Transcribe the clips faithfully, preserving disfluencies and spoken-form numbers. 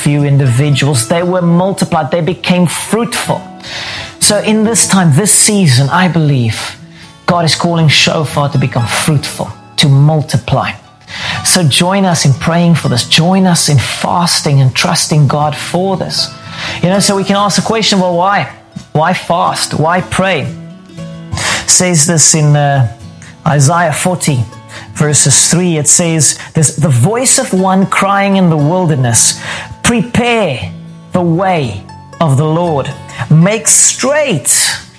few individuals. They were multiplied. They became fruitful. So in this time, this season, I believe God is calling Shofar to become fruitful, to multiply. So join us in praying for this. Join us in fasting and trusting God for this. You know, so we can ask the question, well, why? Why fast? Why pray? It says this in uh, Isaiah forty, verses three. It says, "There's the voice of one crying in the wilderness, prepare the way of the Lord. Make straight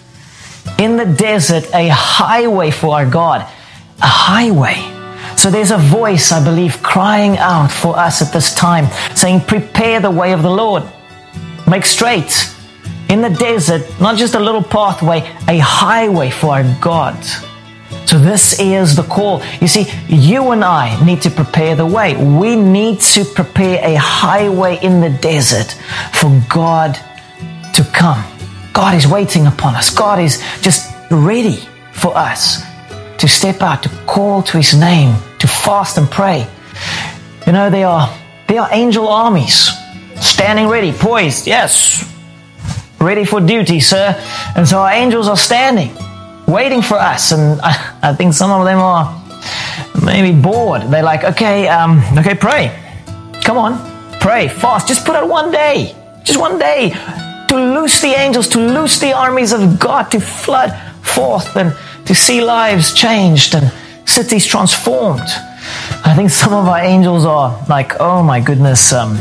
in the desert a highway for our God." A highway. So there's a voice, I believe, crying out for us at this time, saying, prepare the way of the Lord. Make straight in the desert, not just a little pathway, a highway for our God. So this is the call. You see, you and I need to prepare the way. We need to prepare a highway in the desert for God to come. God is waiting upon us. God is just ready for us to step out, to call to His name, to fast and pray. You know, they are, they are angel armies standing ready, poised, yes, ready for duty, sir. And so our angels are standing, waiting for us. And I, I think some of them are maybe bored. They're like, okay, um, okay, pray. Come on, pray, fast. Just put out one day, just one day to loose the angels, to loose the armies of God, to flood forth and to see lives changed and cities transformed. I think some of our angels are like, oh my goodness, um,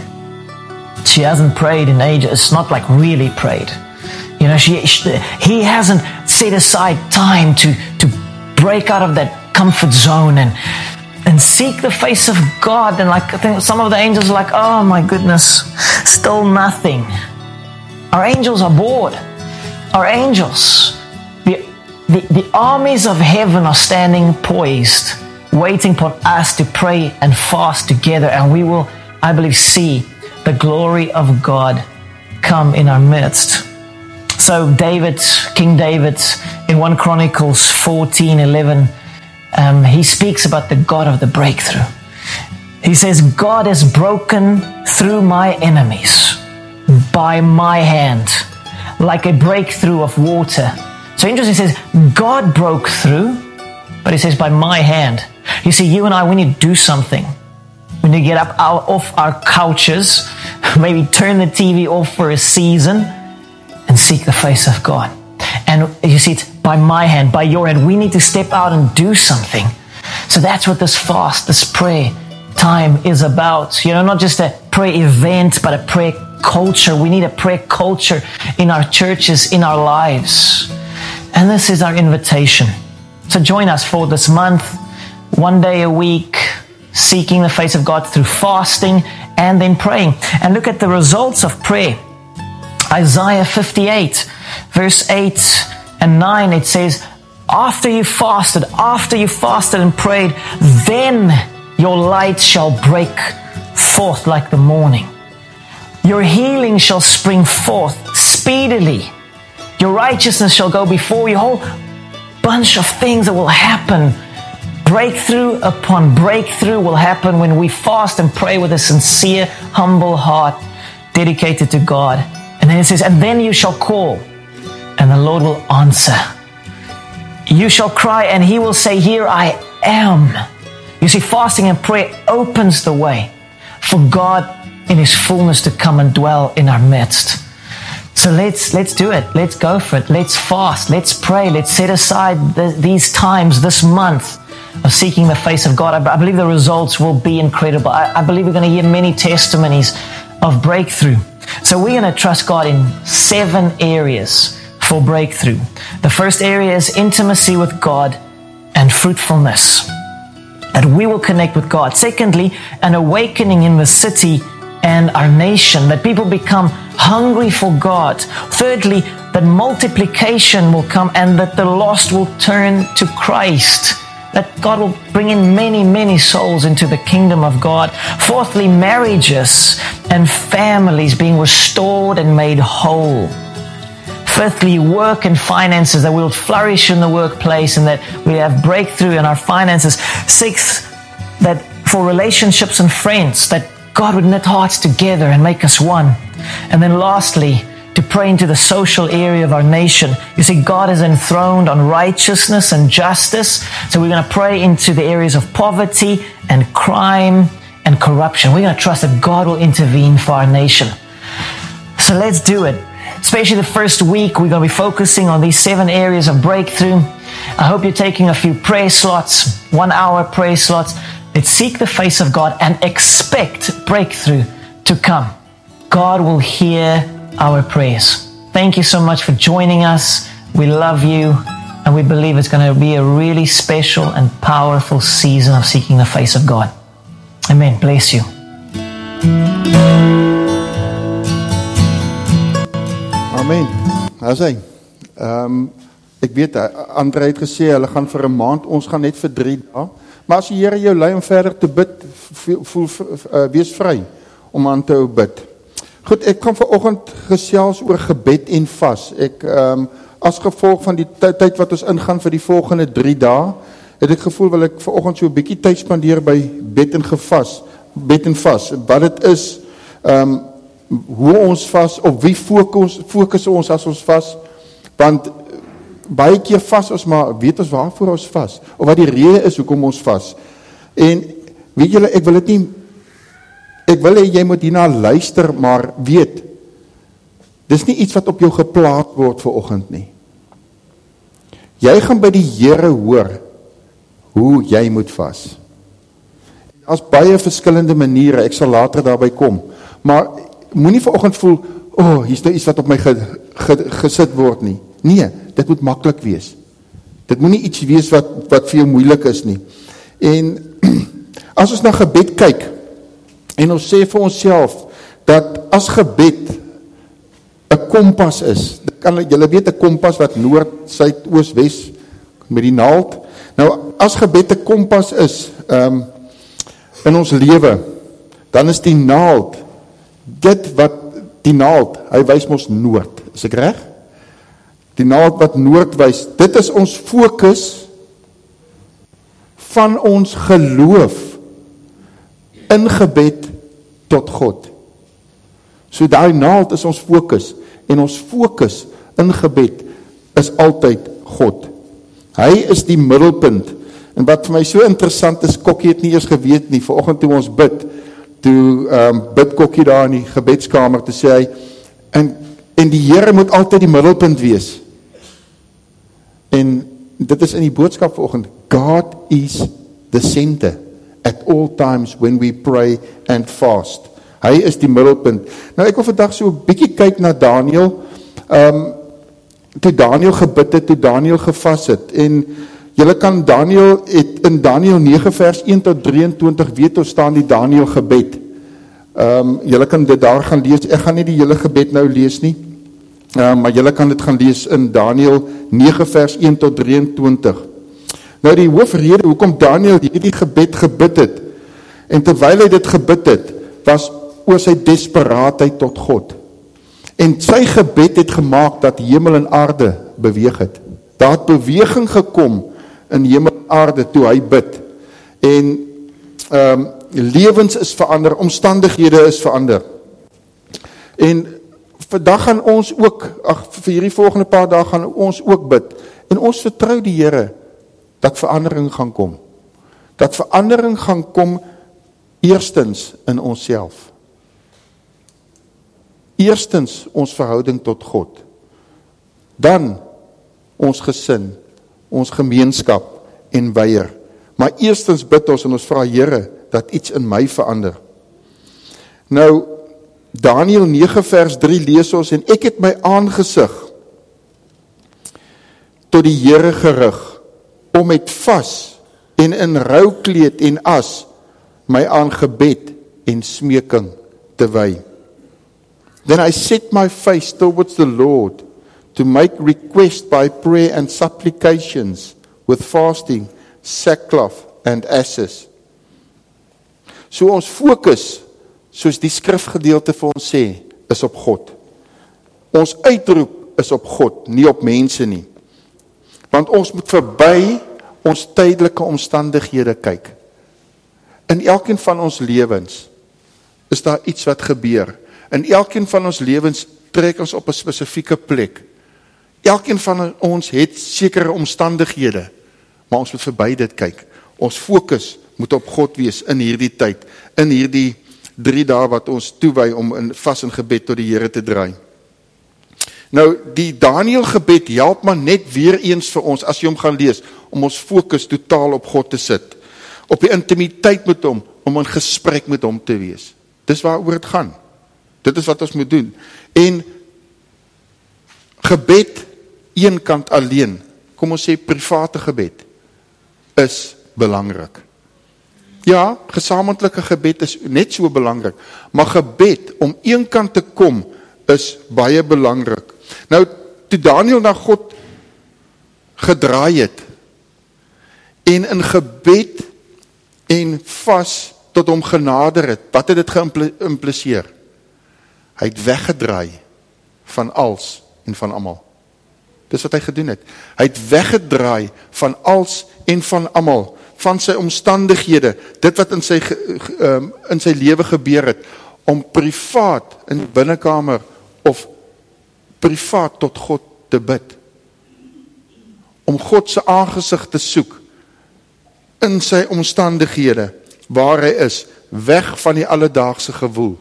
she hasn't prayed in ages. It's not like really prayed. You know, she, she he hasn't set aside time to, to break out of that comfort zone and and seek the face of God. And like, I think some of the angels are like, oh my goodness, still nothing. Our angels are bored. Our angels, the, the, the armies of heaven are standing poised, waiting for us to pray and fast together. And we will, I believe, see the glory of God come in our midst. So David, King David, in First Chronicles fourteen eleven, um, he speaks about the God of the breakthrough. He says, God has broken through my enemies by my hand, like a breakthrough of water. So interesting, he says, God broke through, but he says, by my hand. You see, you and I, we need to do something. We need to get up out, off our couches, maybe turn the T V off for a season, and seek the face of God. And you see, it's by my hand, by your hand. We need to step out and do something. So that's what this fast, this prayer time is about. You know, not just a prayer event, but a prayer culture. We need a prayer culture in our churches, in our lives. And this is our invitation. So join us for this month, one day a week, seeking the face of God through fasting and then praying. And look at the results of prayer. Isaiah fifty-eight, verse eight and nine, it says, after you fasted, after you fasted and prayed, then your light shall break forth like the morning. Your healing shall spring forth speedily. Your righteousness shall go before you. A whole bunch of things that will happen. Breakthrough upon breakthrough will happen when we fast and pray with a sincere, humble heart dedicated to God. And then it says, and then you shall call, and the Lord will answer. You shall cry, and He will say, here I am. You see, fasting and prayer opens the way for God in His fullness to come and dwell in our midst. So let's let's do it. Let's go for it. Let's fast. Let's pray. Let's set aside the, these times, this month of seeking the face of God. I, I believe the results will be incredible. I, I believe we're going to hear many testimonies of breakthrough. So we're going to trust God in seven areas for breakthrough. The first area is intimacy with God and fruitfulness, that we will connect with God. Secondly, an awakening in the city and our nation, that people become hungry for God. Thirdly, that multiplication will come and that the lost will turn to Christ, that God will bring in many, many souls into the kingdom of God. Fourthly, marriages and families being restored and made whole. Fifthly, work and finances, that we will flourish in the workplace and that we have breakthrough in our finances. Sixth, that for relationships and friends, that God would knit hearts together and make us one. And then lastly, to pray into the social area of our nation. You see, God is enthroned on righteousness and justice. So we're going to pray into the areas of poverty and crime and corruption. We're going to trust that God will intervene for our nation. So let's do it. Especially the first week, we're going to be focusing on these seven areas of breakthrough. I hope you're taking a few prayer slots, one hour prayer slots. Let's seek the face of God and expect breakthrough to come. God will hear our prayers. Thank you so much for joining us. We love you, and we believe it's going to be a really special and powerful season of seeking the face of God. Amen. Bless you. Amen. As hy, um, ek weet, Andre het gesê, hulle gaan vir 'n maand, ons gaan net vir drie dae, maar as die Here jou lei om verder te bid, voel, voel, uh, wees vry om aan te hou bid. Goed, ek gaan vanoggend gesels oor gebed en vas. Ek, um, as gevolg van die tyd wat ons ingaan vir die volgende drie dae, het ek gevoel wil ek vanoggend so 'n bietjie tyd spandeer by bed en gevas, bed en vas, wat dit is, um, hoe ons vas, op wie fokus, fokus ons as ons vas, want baie keer vas ons, maar weet ons waarvoor ons vas, of wat die rede is hoekom ons vas. En weet julle, ek wil dit nie, ek wil hê jy moet hierna luister, maar weet, dis nie iets wat op jou geplaas word vanoggend nie. Jy gaan by die Here hoor hoe jy moet vas. Daar's baie verskillende maniere, ek sal later daarby kom, maar moenie vanoggend voel, o, oh, hier's nou iets wat op my ge, ge, gesit word nie. Nee, dit moet maklik wees. Dit moet nie iets wees wat, wat vir jou moeilik is nie. En as ons na gebed kyk, en ons sê vir onsself, dat as gebed 'n kompas is, kan, julle weet 'n kompas wat noord, suid, oos, wes, met die naald. Nou, as gebed 'n kompas is, um, in ons lewe, dan is die naald, dit wat die naald, hy wys mos noord, is ek reg? Die naald wat noord wys, dit is ons fokus van ons geloof in gebed tot God. So daai naald is ons fokus, en ons fokus in gebed is altyd God. Hy is die middelpunt, en wat vir my so interessant is, Kokkie het nie eers geweet nie, vanoggend toe ons bid, toe um, bid Kokkie daar in die gebedskamer, te sê hy, en, en die Here moet altyd die middelpunt wees. En dit is in die boodskap vanoggend, God is the center at all times when we pray and fast. Hy is die middelpunt. Nou ek wil vandag so 'n bietjie kyk na Daniël, um, toe Daniël gebid het, toe Daniël gevas het, en julle kan Daniël, het in Daniël nege vers een tot drieëntwintig, weet ons staan die Daniël gebed. Um, julle kan dit daar gaan lees, ek gaan nie die hele gebed nou lees nie, um, maar julle kan dit gaan lees in Daniël nege vers een tot drieëntwintig. Nou die hoofrede, hoekom Daniël hierdie gebed gebid het, en terwyl hy dit gebid het, was oor sy desperaatheid tot God. En sy gebed het gemaak dat hemel en aarde beweeg het. Daar het beweging gekom in hemel en aarde toe hy bid. En um, lewens is verander, omstandighede is verander. En vandag gaan ons ook, ag, vir hierdie volgende paar dae gaan ons ook bid. En ons vertrou die Here dat verandering gaan kom. Dat verandering gaan kom eerstens in onsself. Eerstens ons verhouding tot God. Dan ons gesin, ons gemeenskap en weier. Maar eerstens bid ons en ons vra Here dat iets in my verander. Nou, Daniël nege vers drie lees ons, en ek het my aangesig tot die Here gerig, om met vas en in roukleed en as my aan gebed en smeking te wy. Then I set my face towards the Lord to make request by prayer and supplications with fasting, sackcloth and ashes. So ons fokus, soos die skrifgedeelte vir ons sê, is op God. Ons uitroep is op God, nie op mense nie. Want ons moet verby ons tydelike omstandighede kyk. In elkeen van ons lewens is daar iets wat gebeur. In elkeen van ons lewens trek ons op 'n spesifieke plek. Elkeen van ons het sekere omstandighede, maar ons moet verby dit kyk. Ons fokus moet op God wees in hierdie tyd, in hierdie drie dae wat ons toewy om in vas in gebed tot die Here te draai. Nou, die Daniël gebed help maar net weer eens vir ons, as jy hom gaan lees, om ons fokus totaal op God te sit. Op die intimiteit met hom, om in gesprek met hom te wees. Dis waaroor het gaan. Dit is wat ons moet doen. En gebed, een kant alleen, kom ons sê private gebed, is belangrik. Ja, gesamentlike gebed is net so belangrik, maar gebed om een kant te kom, is baie belangrik. Nou, toe Daniël na God gedraai het, en in gebed en vas tot hom genader het, wat het dit geïmpliseer? Hy het weggedraai van als en van almal. Dis wat hy gedoen het. Hy het weggedraai van als en van almal, van sy omstandighede, dit wat in sy, um, in sy lewe gebeur het, om privaat in die binnekamer of privaat tot God te bid. Om God se aangesig te soek in sy omstandighede, waar hy is, weg van die alledaagse gewoel.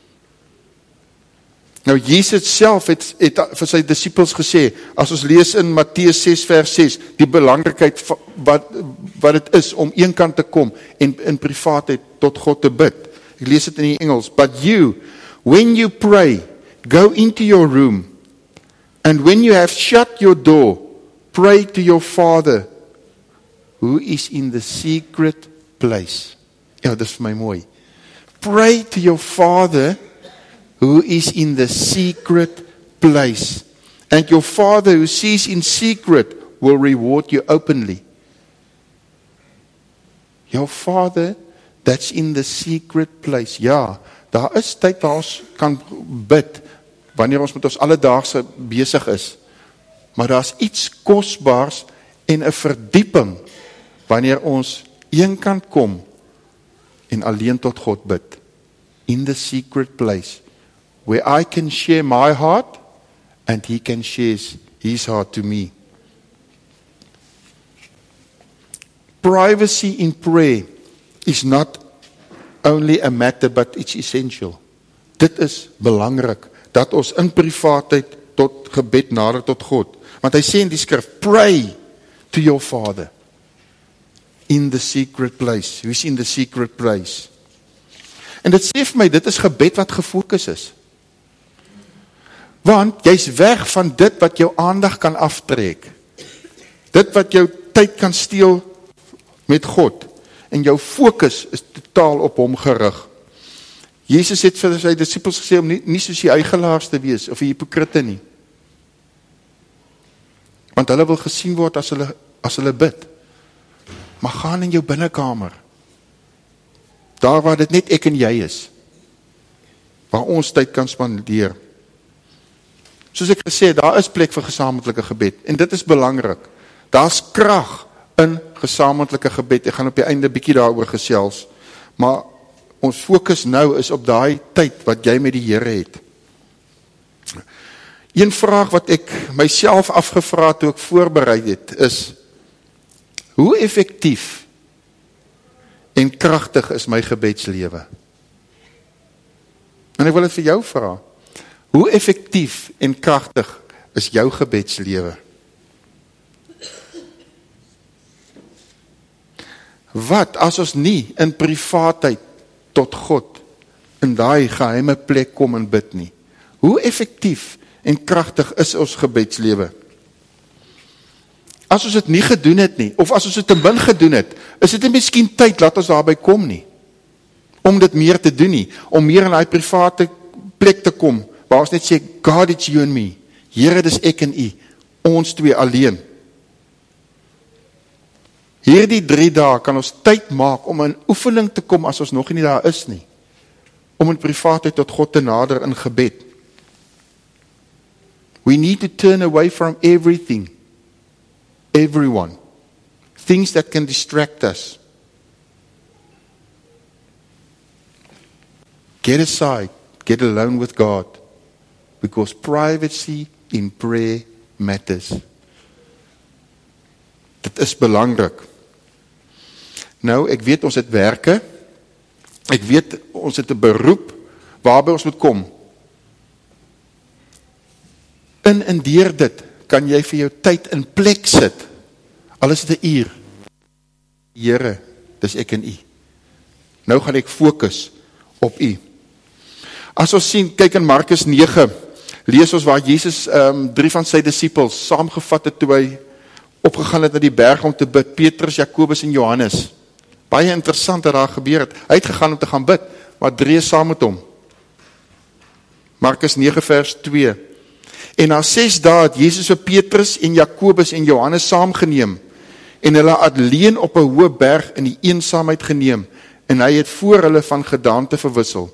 Nou, Jesus self het, het vir sy disippels gesê, as ons lees in Matteus ses vers ses, die belangrikheid wat, wat het is om een kant te kom en in privaatheid tot God te bid. Ek lees dit in die Engels. But you, when you pray, go into your room, and when you have shut your door, pray to your Father, who is in the secret place. Ja, dis vir my mooi. Pray to your Father, who is in the secret place. And your Father who sees in secret will reward you openly. Your Father that's in the secret place. Ja, daar is tyd waar ons kan bid, wanneer ons met ons alledaagse besig is. Maar daar is iets kosbaars en 'n verdieping, wanneer ons een kant kom en alleen tot God bid. In the secret place. Where I can share my heart, and he can share his heart to me. Privacy in prayer is not only a matter, but it's essential. Dit is belangrik, dat ons in privaatheid tot gebed nader tot God. Want hy sê in die skrif, pray to your Father in the secret place. Who is in the secret place? En dit sê vir my, dit is gebed wat gefokus is. Want jy's weg van dit wat jou aandag kan aftrek. Dit wat jou tyd kan steel met God. En jou fokus is totaal op hom gerig. Jesus het vir sy disippels gesê om nie, nie soos die eigelaars te wees, of die hypokrite nie. Want hulle wil gesien word as hulle, as hulle bid. Maar gaan in jou binnekamer. Daar waar dit net ek en jy is. Waar ons tyd kan spandeer. Soos ek gesê, daar is plek vir gesamentlike gebed. En dit is belangrik. Daar is krag in gesamentlike gebed. Ek gaan op die einde bietjie daaroor gesels. Maar ons fokus nou is op daai tyd wat jy met die Here het. Een vraag wat ek myself afgevra het toe ek voorberei het, is, hoe effektief en kragtig is my gebedslewe? En ek wil dit vir jou vra. Hoe effektief en kragtig is jou gebedslewe? Wat as ons nie in privaatheid tot God in daai geheime plek kom en bid nie? Hoe effektief en kragtig is ons gebedslewe? As ons dit nie gedoen het nie, of as ons dit te min gedoen het, is dit nie miskien tyd laat ons daarby kom nie, om dit meer te doen nie, om meer in die private plek te kom, waar ons net sê, God, it's you and me, Here, dis ek en u, ons twee alleen. Hierdie drie dae kan ons tyd maak om in oefening te kom as ons nog nie daar is nie, om in privaatheid tot God te nader in gebed. We need to turn away from everything, everyone, things that can distract us. Get aside, get alone with God, because privacy in prayer matters. Dit is belangrik. Nou, ek weet ons het werke, ek weet ons het 'n beroep, waarby ons moet kom. In en deur dit, kan jy vir jou tyd in plek sit, al is dit 'n uur. Here, dis ek en u. Nou gaan ek fokus op u. As ons sien, kyk in Markus nege, lees ons waar Jesus um, drie van sy disippels saamgevat het toe hy opgegaan het na die berg om te bid, Petrus, Jakobus en Johannes. Baie interessant dat daar gebeur het. Hy het gegaan om te gaan bid, maar drie is saam met hom. Markus nege vers twee. En na ses dae het Jesus vir Petrus en Jakobus en Johannes saamgeneem en hulle alleen op 'n hoë berg in die eensaamheid geneem en hy het voor hulle van gedaante verwissel.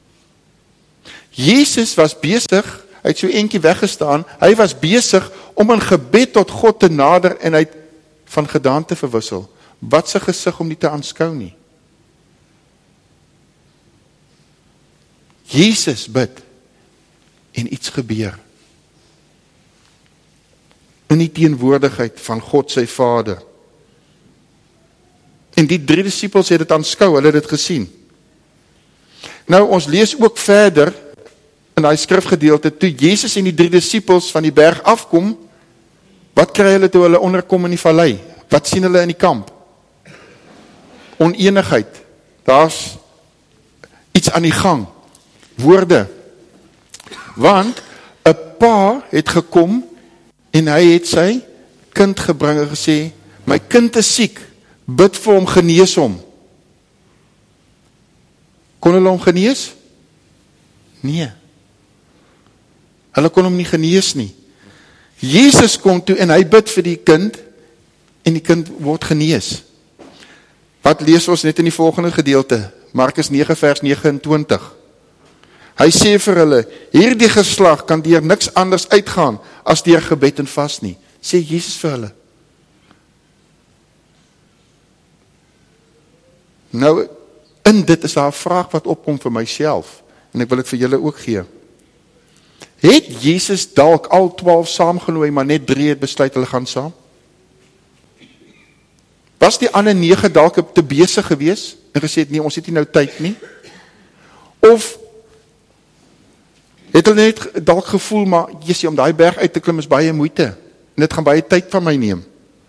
Jesus was besig, hy het so eentjie weggestaan, hy was besig om in gebed tot God te nader en hy het van gedaante verwissel. Wat sy gesig om nie te aanskou nie. Jesus bid en iets gebeur. In die teenwoordigheid van God sy Vader. En die drie disippels het dit aanskou, hulle het dit gesien. Nou, ons lees ook verder in die skrifgedeelte, toe Jezus en die drie disippels van die berg afkom, wat kry hulle toe hulle onderkom in die vallei? Wat sien hulle in die kamp? Oneenigheid. Daar's iets aan die gang. Woorde. Want 'n pa het gekom en hy het sy kind gebring en gesê, my kind is siek, bid vir hom, genees hom. Kon hulle hom genees? Nee. Hulle kon hom nie genees nie. Jesus kom toe en hy bid vir die kind en die kind word genees. Wat lees ons net in die volgende gedeelte? Markus nege vers nege en twintig. Hy sê vir hulle, hierdie geslag kan deur niks anders uitgaan as deur gebed en vas nie. Sê Jesus vir hulle. Nou, in dit is daar 'n vraag wat opkom vir myself, en ek wil dit vir julle ook gee. Het Jesus dalk al twaalf saamgenooi, maar net drie het besluit hulle gaan saam? Was die ander nege dalk te besig gewees, en gesê het, nee, ons het nie nou tyd nie? Of het hulle net dalk gevoel, maar jesie, om daai berg uit te klim is baie moeite, en dit gaan baie tyd van my neem?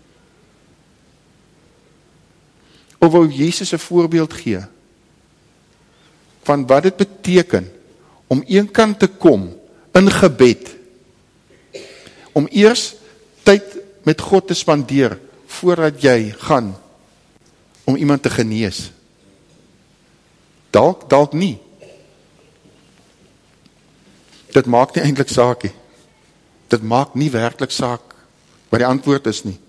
Of wou Jesus 'n voorbeeld gee, van wat dit beteken, om een kant te kom, in gebed, om eers tyd met God te spandeer, voordat jy gaan, om iemand te genees. Dalk, dalk nie. Dit maak nie eintlik saak nie. Dit maak nie werklik saak, wat die antwoord is nie.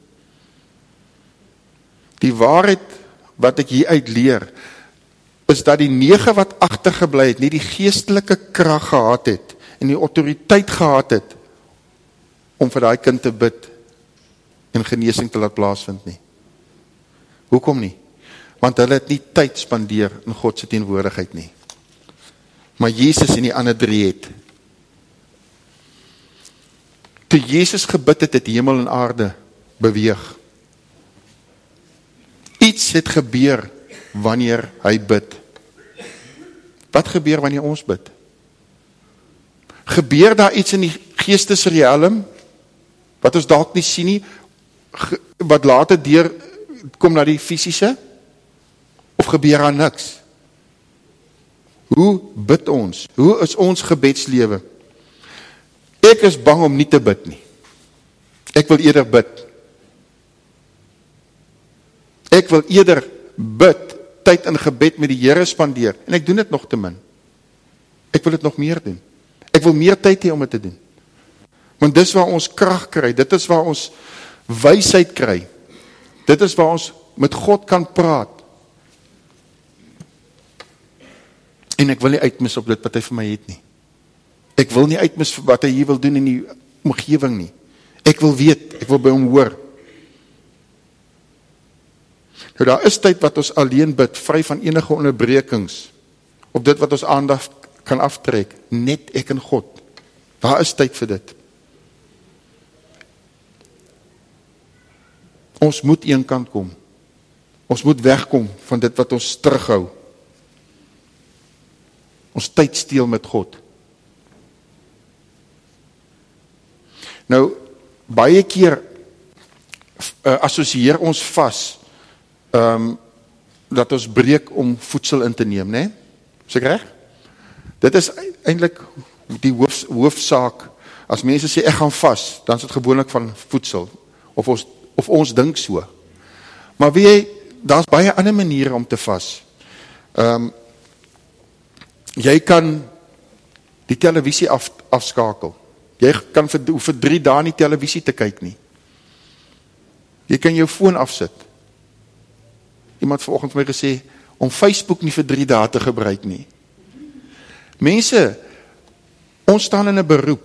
Die waarheid, wat ek hier uit leer, is dat die nege wat agtergebly het, nie die geestelike krag gehad het, en die autoriteit gehad het, om vir daai kind te bid, en genesing te laat plaasvind nie. Hoekom nie? Want hulle het nie tyd spandeer in God se teenwoordigheid nie. Maar Jesus en die ander drie het. Toe Jesus gebid het, het hemel en aarde beweeg. Iets het gebeur wanneer hy bid. Wat gebeur wanneer ons bid? Gebeur daar iets in die geestesrealm, wat ons dalk nie sien nie, wat later deur kom na die fisiese, of gebeur daar niks? Hoe bid ons? Hoe is ons gebedslewe? Ek is bang om nie te bid nie. Ek wil eerder bid. Ek wil eerder bid, tyd in gebed met die Here spandeer, en ek doen dit nog te min. Ek wil dit nog meer doen. Ek wil meer tyd hê om dit te doen. Want dis waar ons krag kry, dit is waar ons wysheid kry. Dit is waar ons met God kan praat. En ek wil nie uitmis op dit wat hy vir my het nie. Ek wil nie uitmis vir wat hy hier wil doen in die omgewing nie. Ek wil weet, ek wil by hom hoor. Nou daar is tyd wat ons alleen bid, vry van enige onderbrekings, op dit wat ons aandag kan aftrek, net ek en God. Daar is tyd vir dit. Ons moet een kant kom. Ons moet wegkom van dit wat ons terughou. Ons tyd steel met God. Nou, baie keer uh, assosieer ons vas um, dat ons breek om voedsel in te neem, né? Is ek reg? Dit is eintlik die hoof, hoofsaak. As mense sê ek gaan vas, dan is dit gewoonlik van voedsel. Of ons, of ons dink so. Maar weet jy, daar's baie ander maniere om te vas. Um, jy kan die televisie af, afskakel. Jy kan vir, vir drie dae nie televisie te kyk nie. Jy kan jou foon afsit. Iemand vanoggend vir my gesê, om Facebook nie vir drie dae te gebruik nie. Mense, ons staan in 'n beroep.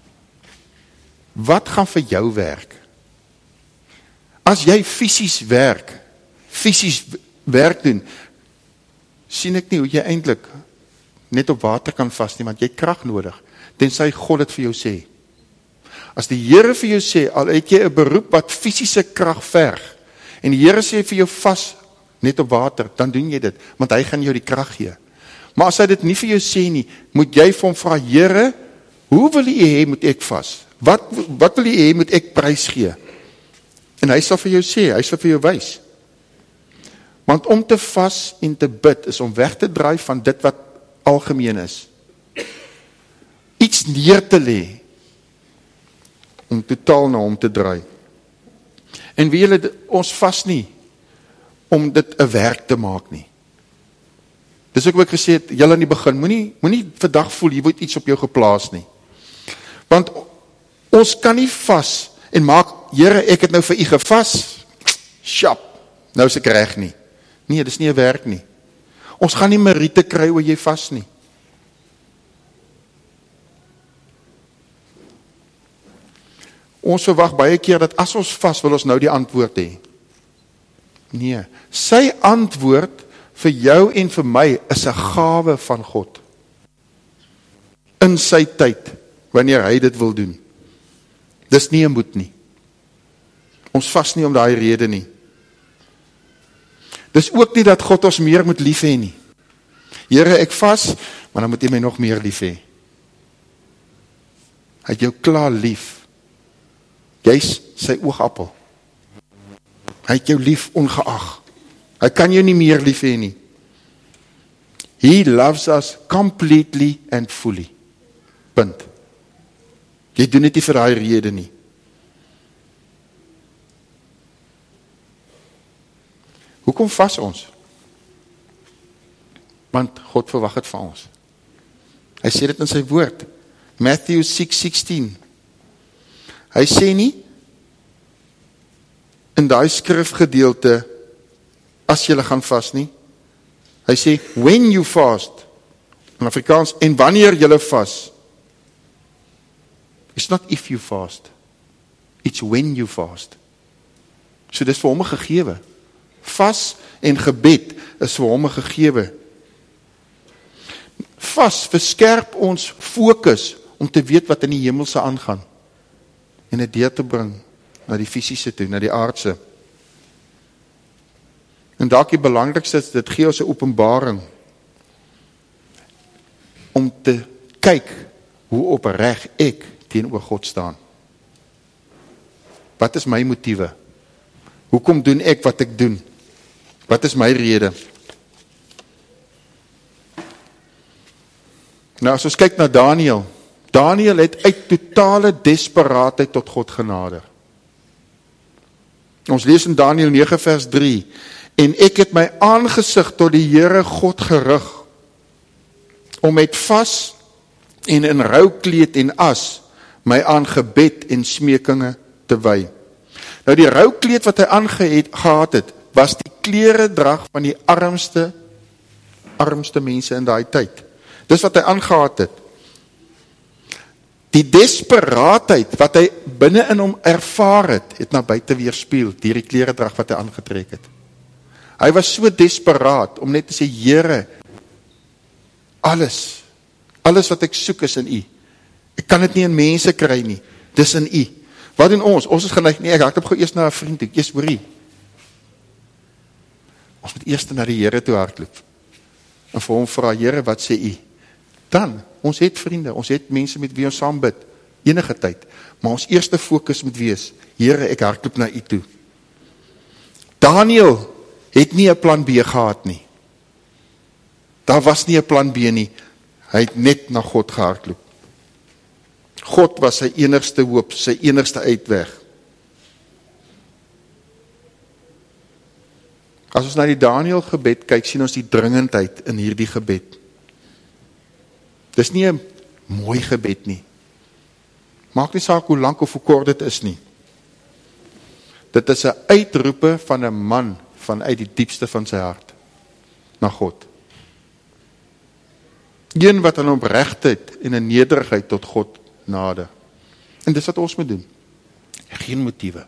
Wat gaan vir jou werk? As jy fisies werk, fisies werk doen, sien ek nie hoe jy eintlik net op water kan vas nie, want jy het krag nodig, tensy God dit vir jou sê. As die Here vir jou sê, al het jy 'n beroep wat fisiese krag verg, en die Here sê vir jou vas net op water, dan doen jy dit, want hy gaan jou die krag gee. Maar as hy dit nie vir jou sê nie, moet jy vir hom vra, Here, hoe wil jy hê moet ek vas? Wat, wat wil jy hê moet ek prys gee? En hy sal vir jou sê, hy sal vir jou wys. Want om te vas en te bid, is om weg te draai van dit wat algemeen is. Iets neer te lê, om totaal na hom te draai. En wie julle, ons vas nie, om dit 'n werk te maak nie. Dis ook wat ek gesê het, julle in die begin, moenie moenie vandag voel, jy word iets op jou geplaas nie. Want ons kan nie vas, en maak, Here, ek het nou vir u gevas, sjap, nou is ek reg nie. Nee, dis nie 'n werk nie. Ons gaan nie meriete kry oor jy vas nie. Ons verwag baie keer dat as ons vas, wil ons nou die antwoord hê. Nee, sy antwoord vir jou en vir my is 'n gawe van God. In sy tyd, wanneer hy dit wil doen. Dis nie 'n moet nie. Ons vas nie om daai rede nie. Dis ook nie dat God ons meer moet lief hê nie. Here, ek vas, maar dan moet jy my nog meer lief hê. Hy het jou klaar lief. Jy's sy oogappel. Hy het jou lief ongeag. Hy kan jou nie meer lief hê nie. He loves us completely and fully. Punt. Jy doen dit nie vir daai rede nie. Hoekom vas ons? Want God verwag het van ons. Hy sê dit in sy woord. Matthew six sixteen. Hy sê nie in daai skrifgedeelte as jy gaan vas nie. Hy sê when you fast. In Afrikaans, en wanneer jy vas. It's not if you fast. It's when you fast. So dis vir hom 'n gegewe. Vas en gebed is vir hom 'n gegewe. Vas verskerp ons fokus om te weet wat in die hemelse aangaan en dit deur te bring na die fisiese toe, na die aardse. En dalk die belangrikste is, dit gee ons 'n openbaring om te kyk hoe opreg ek teenoor God staan. Wat is my motiewe? Hoekom doen ek wat ek doen? Wat is my rede? Nou, as ons kyk na Daniël, Daniël het uit totale desperaatheid tot God genader. Ons lees in Daniël negen vers drie, en ek het my aangesig tot die Here God gerig, om met vas en in roukleed en as, my aan gebed en smekinge te wy. Nou die roukleed wat hy aangehad het, was die kleredrag van die armste, armste mense in daai tyd. Dis wat hy aangehad het. Die desperaatheid wat hy binne in hom ervaar het, het na buite weerspieël deur die kleredrag wat hy aangetrek het. Hy was so desperaat om net te sê, Here, Alles, alles wat ek soek is in U. Ek kan dit nie in mense kry nie, dis in U. Wat doen ons? Ons is geneig, nee, ek hardloop gou eers na 'n vriend toe, eers hoorie. Ons moet eers na die Here toe hardloop. En vir hom vra, Here, wat sê U? Dan, ons het vriende, ons het mense met wie ons saam bid, enige tyd. Maar ons eerste fokus moet wees, Here, ek hardloop na U toe. Daniel het nie 'n plan B gehad nie. Daar was nie 'n plan B nie. Hy het net na God gehardloop. God was sy enigste hoop, sy enigste uitweg. As ons na die Daniel gebed kyk, sien ons die dringendheid in hierdie gebed. Dis nie 'n mooi gebed nie. Maak nie saak hoe lank of hoe kort dit is nie. Dit is 'n uitroepe van 'n man vanuit die diepste van sy hart na God. Een wat aan opregtheid en 'n nederigheid tot God nader. En dis wat ons moet doen. Geen motiewe.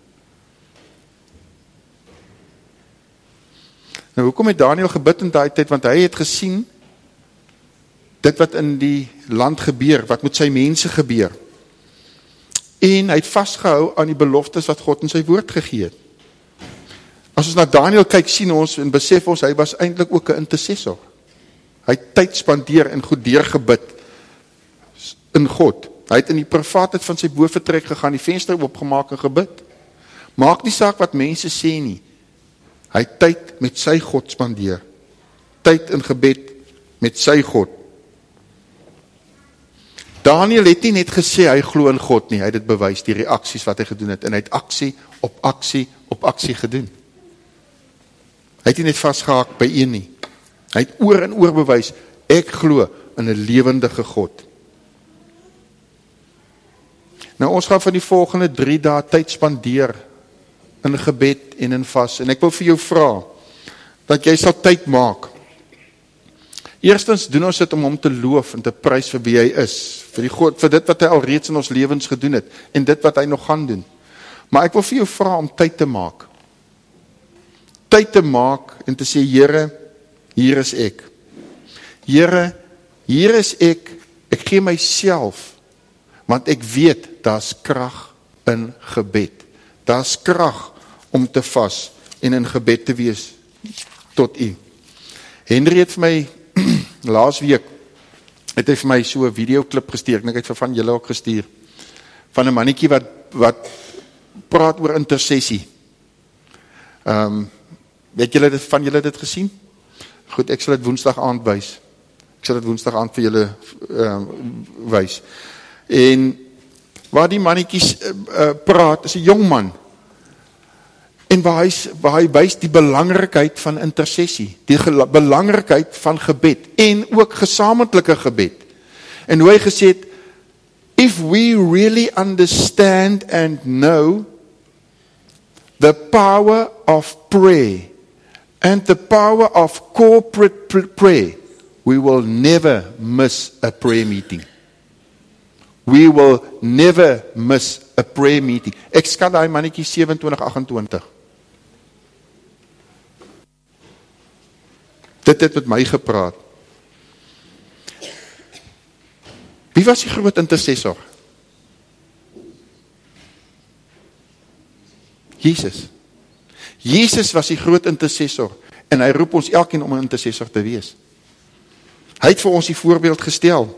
Nou, hoekom het Daniel gebid in daai tyd? Want hy het gesien dit wat in die land gebeur, wat met sy mense gebeur. En hy het vastgehou aan die beloftes wat God in sy woord gegee het. As ons na Daniel kyk, sien ons en besef ons, hy was eintlik ook 'n intercessor. Hy het tyd spandeer en goed deurgebid in God. Hy het in die privaatheid van sy bovertrek gegaan, die venster opgemaak en gebid. Maak nie saak wat mense sê nie. Hy het tyd met sy God spandeer. Tyd in gebed met sy God. Daniel het nie net gesê hy glo in God nie, hy het dit bewys, die reaksies wat hy gedoen het, en hy het aksie op aksie op aksie gedoen. Hy het nie net vastgehaak by een nie. Hy het oor en oor bewys, ek glo in 'n lewendige God. Nou ons gaan van die volgende drie dae tyd spandeer in gebed en in vas, en ek wil vir jou vra, dat jy sal tyd maak. Eerstens doen ons dit om hom te loof en te prys vir wie hy is, vir, die God, vir dit wat hy al reeds in ons lewens gedoen het, en dit wat hy nog gaan doen. Maar ek wil vir jou vra om tyd te maak. Tyd te maak en te sê, Here, hier is ek. Here, hier is ek, ek gee myself, want ek weet, daar's krag in gebed. Daar's krag om te vas en in gebed te wees tot U. Henry het vir my laas week, het hy vir my so 'n videoklip gestuur, ek het vir van julle ook gestuur, van 'n mannetjie wat, wat praat oor intersessie. Um, weet julle dit, van julle dit gesien? Goed, ek sal dit woensdag aand wys. Ek sal dit woensdag aand vir julle um, wys. En waar die mannetjies uh, uh, praat, is 'n jong man, en waar hy, waar hy wys die belangrikheid van intersessie, die belangrikheid van gebed, en ook gesamentlike gebed. En hoe hy gesê het, if we really understand and know the power of prayer, and the power of corporate prayer, we will never miss a prayer meeting. We will never miss a prayer meeting. Ek skat daai mannetjie sewe twee agt agt. Dit het met my gepraat. Wie was die groot intercessor? Jesus. Jesus was die groot intercessor, en hy roep ons elkeen om 'n intercessor te wees. Hy het vir ons die voorbeeld gestel.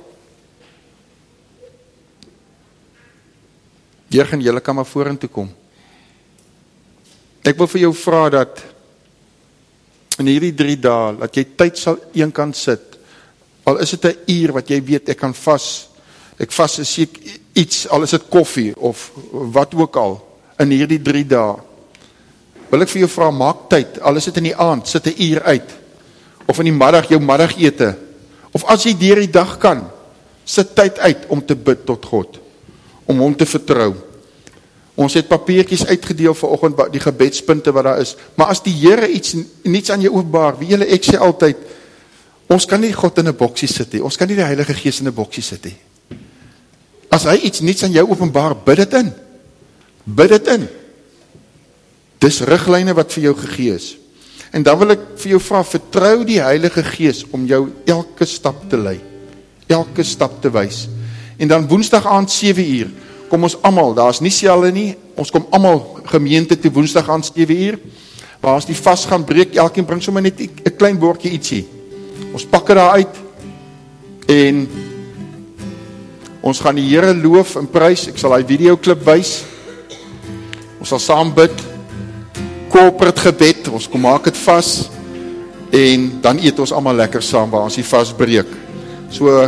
Jurgen, julle kan maar vorentoe kom. Ek wil vir jou vra dat in hierdie drie dae, dat jy tyd sal een kant sit, al is dit 'n uur wat jy weet, ek kan vas, ek vas is ek iets, al is dit koffie, of wat ook al, in hierdie drie dae, wil ek vir jou vra, maak tyd, al is dit in die aand, sit 'n uur uit, of in die middag, jou middagete, of as jy deur die dag kan, sit tyd uit om te bid tot God, om hom te vertrou. Ons het papiertjies uitgedeel vanoggend, die gebedspunte wat daar is, maar as die Here iets, niets aan jou openbaar, wie julle, ek sê altyd, ons kan nie God in 'n boksie sit nie, ons kan nie die Heilige Gees in 'n boksie sit nie. As hy iets niets aan jou openbaar, bid dit in, bid dit in. Dis riglyne wat vir jou gegee is. En dan wil ek vir jou vra, vertrou die Heilige Gees om jou elke stap te lei. Elke stap te wys. En dan woensdag aand sewe uur, kom ons almal, daar is nie selle nie, ons kom almal gemeente toe woensdag aand sewe uur, waar ons die vas gaan breek, elkeen bring sommer net 'n klein bordjie ietsie. Ons pak dit daar uit, en ons gaan die Here loof en prys, ek sal die videoklip wys, ons sal saam bid, corporate gebed, ons kom maak het vas, en dan eet ons allemaal lekker saam, waar ons die vas breek. So,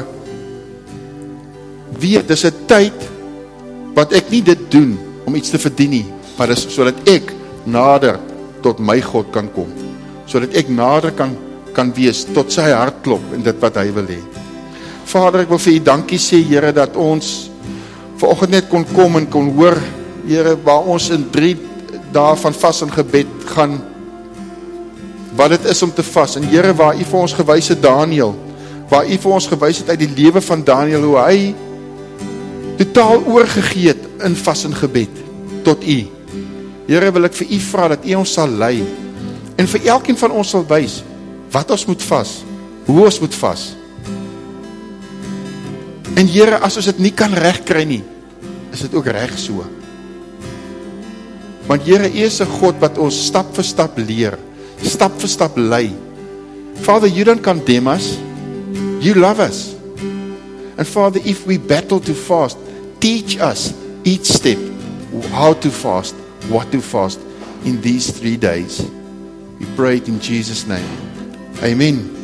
weet, dis 'n tyd, wat ek nie dit doen, om iets te verdien nie, maar dis so dat ek nader tot my God kan kom, so dat ek nader kan, kan wees, tot sy hartklop, in dit wat hy wil hê. Vader, ek wil vir u dankie sê, Here, dat ons vanoggend net kon kom en kon hoor, Here, waar ons in drie dae van vas en gebed gaan, wat het is om te vas, en Here, waar u vir ons gewys het Daniel, waar u vir ons gewys het uit die lewe van Daniel, hoe hy totaal oorgegee het in vas en gebed, tot u. Here, wil ek vir u vra, dat u ons sal lei, en vir elkeen van ons sal wys, wat ons moet vas, hoe ons moet vas. En Here, as ons dit nie kan reg kry nie, is dit ook reg so. Want Here, u is 'n God wat ons stap vir stap leer, stap vir stap lei. Father, you don't condemn us, you love us. And Father, if we battle to fast, teach us each step how to fast, what to fast in these three days. We pray it in Jesus' name. Amen.